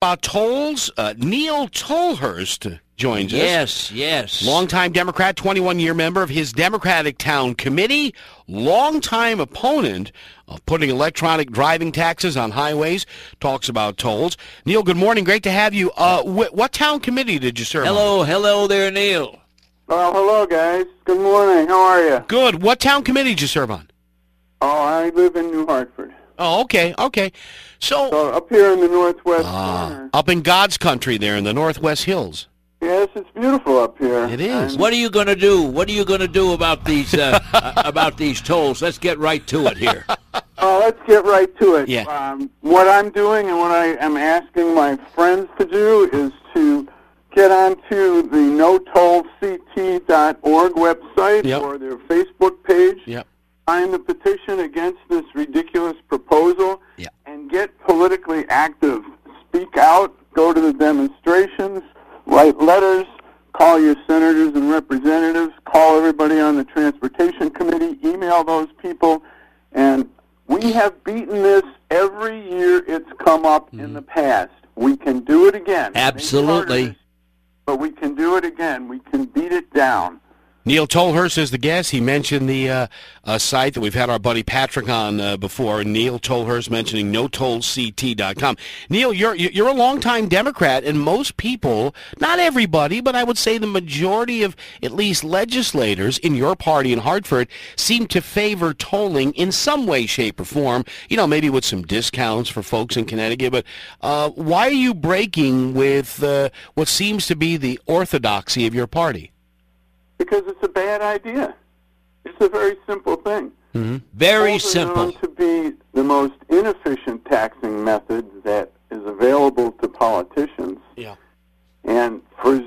about tolls. Neil Tolhurst joins us. Yes. Longtime Democrat, 21-year member of his Democratic Town Committee, longtime opponent of putting electronic driving taxes on highways, talks about tolls. Neil, good morning. Great to have you. What town committee did you serve on? Hello there, Neil. Well, hello, guys. Good morning. How are you? Good. What town committee did you serve on? Oh, I live in New Hartford. Oh, okay. So up here in the northwest corner. up in God's country there in the Northwest Hills. Yes, it's beautiful up here. It is. What are you going to do? What are you going to do about these tolls? Let's get right to it here. Let's get right to it. Yeah. What I'm doing and what I am asking my friends to do is to get onto the notollct.org website Yep. or their Facebook page. Yep. Sign the petition against this ridiculous proposal. Yep. And get politically active. Speak out. Go to the demonstrations. Write letters, call your senators and representatives, call everybody on the Transportation Committee, email those people, and we have beaten this every year it's come up in the past. We can do it again. Absolutely. But we can do it again. We can beat it down. Neil Tolhurst is the guest. He mentioned the site that we've had our buddy Patrick on before. Neil Tolhurst mentioning notollct.com. Neil, you're a longtime Democrat, and most people, not everybody, but I would say the majority of at least legislators in your party in Hartford seem to favor tolling in some way, shape, or form. You know, maybe with some discounts for folks in Connecticut. But why are you breaking with what seems to be the orthodoxy of your party? Because it's a bad idea. It's a very simple thing. Mm-hmm. Very Tolls are simple. known to be the most inefficient taxing method that is available to politicians. Yeah. And for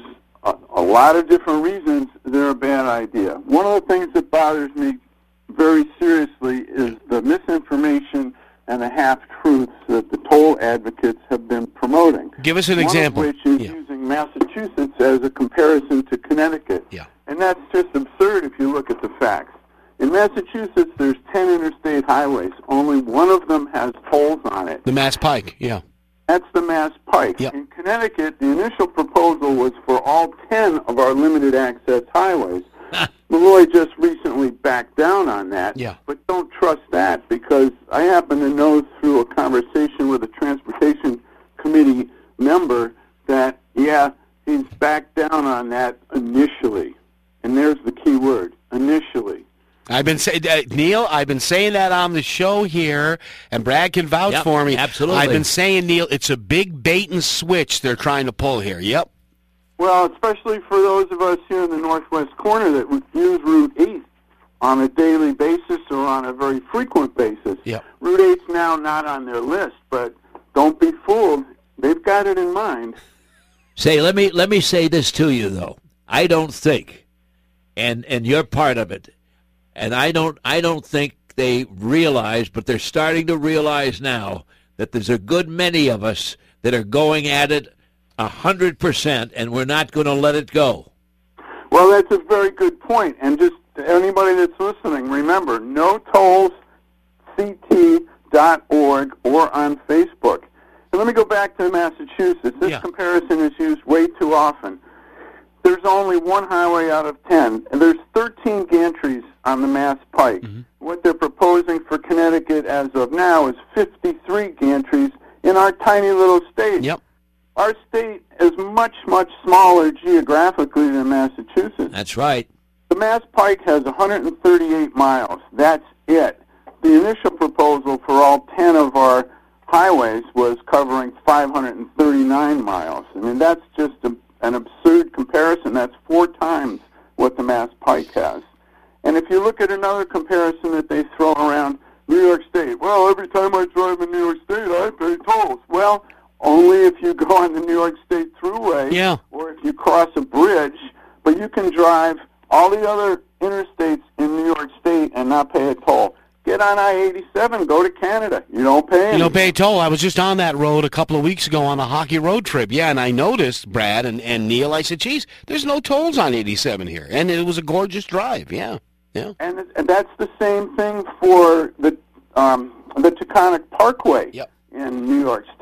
a lot of different reasons, they're a bad idea. One of the things that bothers me very seriously is the misinformation and the half-truths that the toll advocates have been promoting. Give us an example. One of which is using Massachusetts as a comparison to Connecticut. Yeah. And that's just absurd if you look at the facts. In Massachusetts, there's 10 interstate highways. Only one of them has tolls on it. The Mass Pike, yeah. That's the Mass Pike. Yep. In Connecticut, the initial proposal was for all 10 of our limited access highways. Malloy just recently backed down on that. Yeah. But don't trust that, because I happen to know through a conversation with a Transportation Committee member that, he's backed down on that initially. And there's the key word, initially. I've been saying, Neil, I've been saying that on the show here, and Brad can vouch for me. Absolutely. I've been saying, Neil, it's a big bait and switch they're trying to pull here. Yep. Well, especially for those of us here in the northwest corner that would use Route 8 on a daily basis or on a very frequent basis. Yep. Route 8's now not on their list, but don't be fooled. They've got it in mind. Let me say this to you, though. I don't think, and you're part of it, and I don't think they realize, but they're starting to realize now that there's a good many of us that are going at it 100%, and we're not going to let it go. Well, that's a very good point. And just anybody that's listening, remember, notollct.org or on Facebook. And let me go back to Massachusetts. This comparison is used way too often. There's only one highway out of 10, and there's 13 gantries on the Mass Pike. Mm-hmm. What they're proposing for Connecticut as of now is 53 gantries in our tiny little state. Yep. Our state is much, much smaller geographically than Massachusetts. That's right. The Mass Pike has 138 miles. That's it. The initial proposal for all 10 of our highways was covering 539 miles. I mean, that's just an absurd comparison. That's 4 times what the Mass Pike has. And if you look at another comparison that they throw around, New York State, well, every time I drive in New York State, I pay tolls. Well, only if you go on the New York State Thruway or if you cross a bridge, but you can drive all the other interstates in New York State and not pay a toll. Get on I-87, go to Canada. You don't pay anything. You don't pay a toll. I was just on that road a couple of weeks ago on a hockey road trip. Yeah, and I noticed, Brad and Neil, I said, geez, there's no tolls on 87 here. And it was a gorgeous drive, yeah. And that's the same thing for the Taconic Parkway in New York State.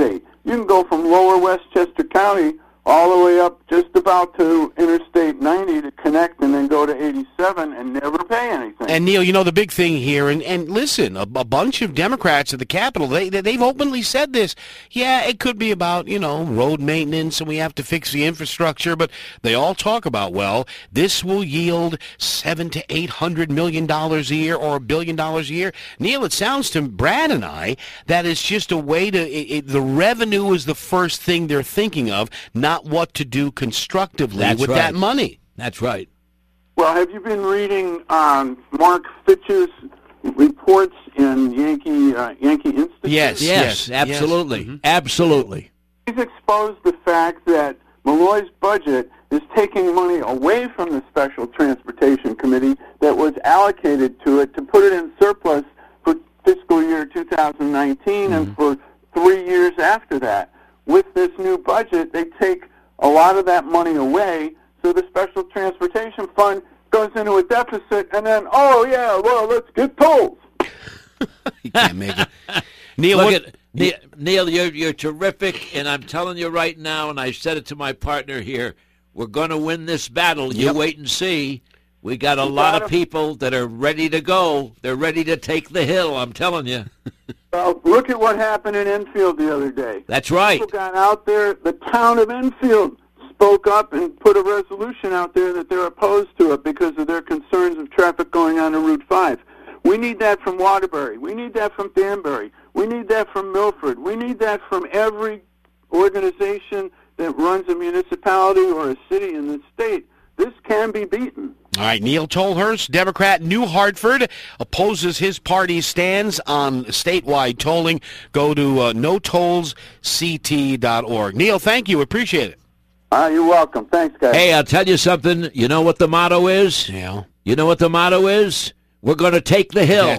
You can go from lower Westchester County all the way up just about to Interstate 90 to connect and then go to 87 and never pay anything. And, Neil, you know, the big thing here, and listen, a bunch of Democrats at the Capitol, they've openly said this. Yeah, it could be about, you know, road maintenance and we have to fix the infrastructure, but they all talk about, well, this will yield $700 to $800 million a year or $1 billion a year. Neil, it sounds to Brad and I that it's just a way to, the revenue is the first thing they're thinking of, not what to do constructively with that money. That's right. Well, have you been reading Mark Fitch's reports in Yankee Institute? Yes, absolutely. Mm-hmm. Absolutely. He's exposed the fact that Malloy's budget is taking money away from the Special Transportation Committee that was allocated to it to put it in surplus for fiscal year 2019 and for 3 years after that. With this new budget, they take a lot of that money away, so the Special Transportation Fund goes into a deficit, and then, oh, yeah, well, let's get tolls. You can't make it. Neil, Neil, you're terrific, and I'm telling you right now, and I said it to my partner here, we're going to win this battle. You wait and see. We got a lot of people that are ready to go. They're ready to take the hill, I'm telling you. Well, look at what happened in Enfield the other day. That's right. People got out there. The town of Enfield spoke up and put a resolution out there that they're opposed to it because of their concerns of traffic going on to Route 5. We need that from Waterbury. We need that from Danbury. We need that from Milford. We need that from every organization that runs a municipality or a city in the state. This can be beaten. All right, Neil Tolhurst, Democrat, New Hartford, opposes his party's stance on statewide tolling. Go to notollsct.org. Neil, thank you. Appreciate it. You're welcome. Thanks, guys. Hey, I'll tell you something. You know what the motto is? Yeah. You know what the motto is? We're going to take the hill.